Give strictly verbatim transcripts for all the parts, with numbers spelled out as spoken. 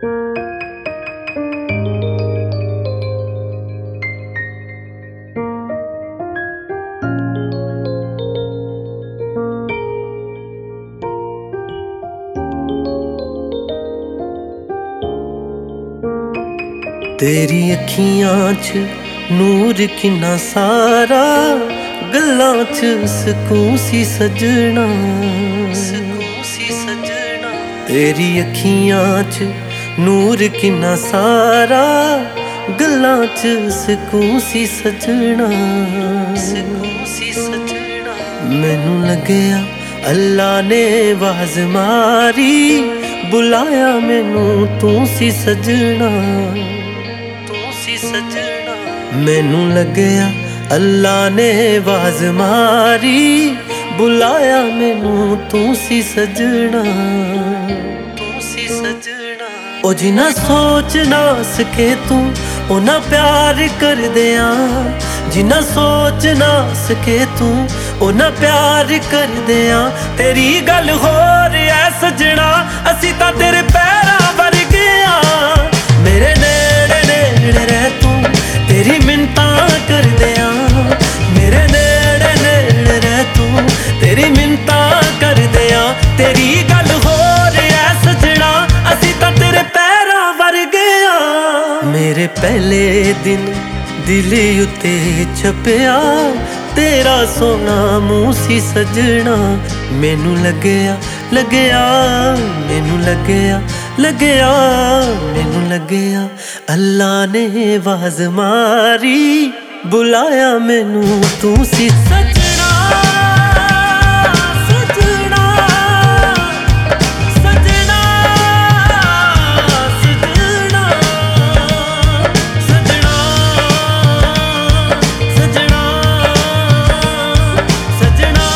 तेरी अखियां च नूर किन्ना सारा, गल्लां च सकून सी सजना, सकून सी सजना। तेरी अखियां च नूर किन्ना सारा, गल्लां च सकून सी सजना, सकून सी सजना। मैनू लगया अल्लाह ने आवाज़ मारी, बुलाया मैनू तू सी सजना, सजना। मैनू लगया अल्लाह ने आवाज़ मारी, बुलाया मैनू तू सी सजना, तू सी सजना। ओ जिन्ना सोच ना सके तू उन्ना प्यार कर दिया, जिन्ना सोच ना सके तू उन्ना प्यार कर दिया। तेरी गल हो रहा सजना, असी तां तेरे पैरां वर्गे आ। मेरे नेड़े नेड़े रह तू, तेरी मिन्नतां कर दिया। मेरे नेड़े नेड़े रह तू, तेरी मिन्नतां कर दिया। तेरी गल हो रहा सजना, असी तां तेरे पैरां वर्गे आ। मेरे पहले दिन दिल उत्ते छपया, तेरा सोना मुँह सी सजना। मैनू लगया लगया मैनू लगया लगया मैनू लगया अल्लाह ने आवाज़ मारी, बुलाया मैनू तू सी सजना, सजना, सजना, सजना, सजना, सजना, सजना,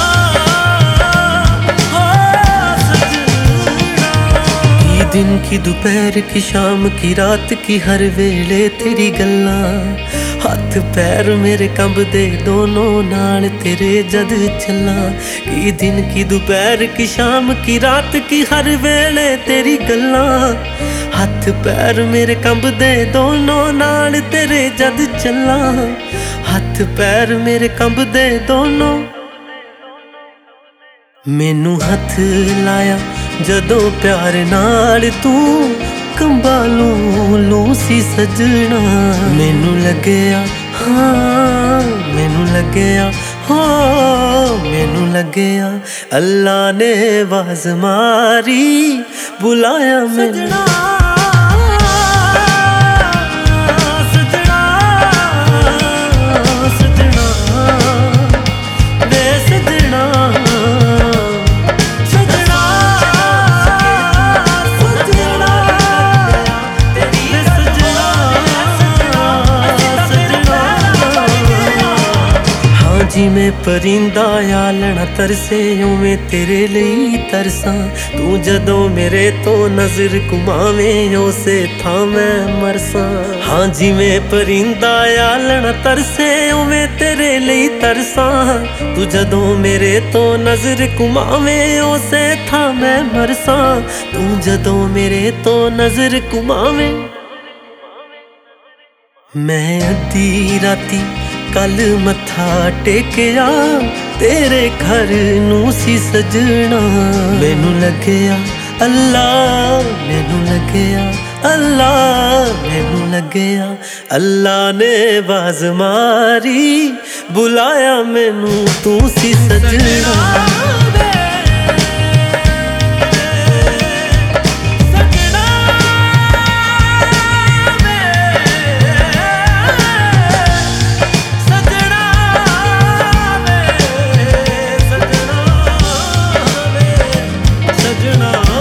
हो सजना। की दिन की दोपहर की शाम की रात की हर वेले तेरी गल्लां, हाथ पैर मेरे कंबदे दोनों नाल तेरे जद चला। की दिन की दोपहर की शाम की रात की हर वेले तेरी गल्लां, हाथ पैर मेरे कंबदे दोनों नाल तेरे जद चला। हाथ पैर मेरे कंबदे दोनों, मैनू हथ लाया जदों प्यार नाल तू, कंबालू लू सी सजना। मैनू लगया हाँ मैनू लगया हाँ मैनू लगया अल्लाह ने आवाज़ मारी, बुलाया मैनू जिमें परिंदा आलना तरसे, उवें तेरे लिए तरसा। तू जदों मेरे तो नजर घुमावें, उसे थां मैं मरसा। हाँ जिमें परिंदा आलना तरसे, उवें तेरे लिए तरसा। तू जदों मेरे तो नजर घुमावें, उसे थां मैं मरसा। तू जदों मेरे तो नजर घुमावें। मैं अद्धी राती कल मत्था टेकया, तेरे घर नू सी सजना। मैनू लगया अल्लाह मैनू लगया अल्लाह मैनू लगया अल्लाह ने आवाज़ मारी, बुलाया मैनू तू सी सजना। सजना